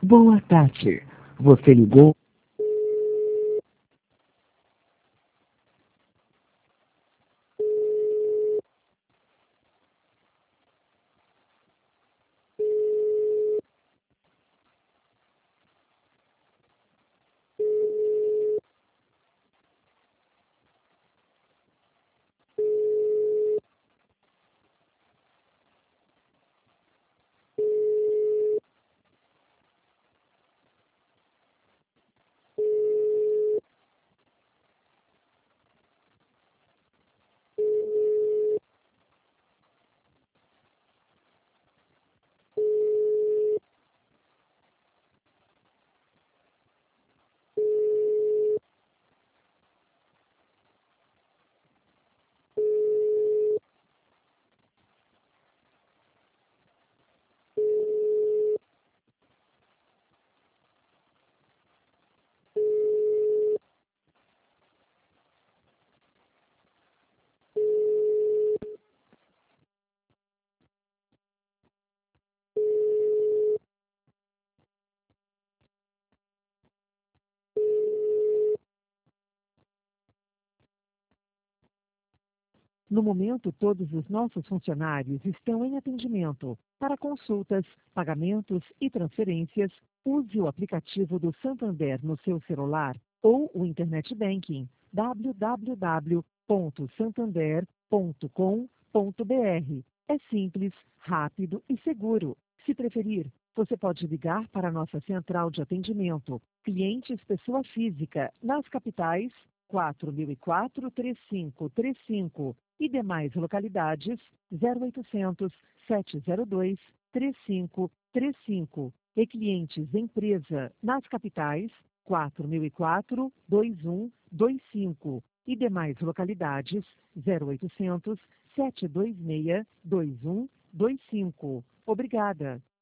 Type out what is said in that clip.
Boa tarde. Você ligou? No momento, todos os nossos funcionários estão em atendimento. Para consultas, pagamentos e transferências, use o aplicativo do Santander no seu celular ou o Internet Banking www.santander.com.br. É simples, rápido e seguro. Se preferir, você pode ligar para a nossa central de atendimento, clientes pessoa física, nas capitais 4004-3535 e demais localidades 0800 702 3535 e clientes empresa nas capitais 4004-2125 e demais localidades 0800 726 2125. Obrigada.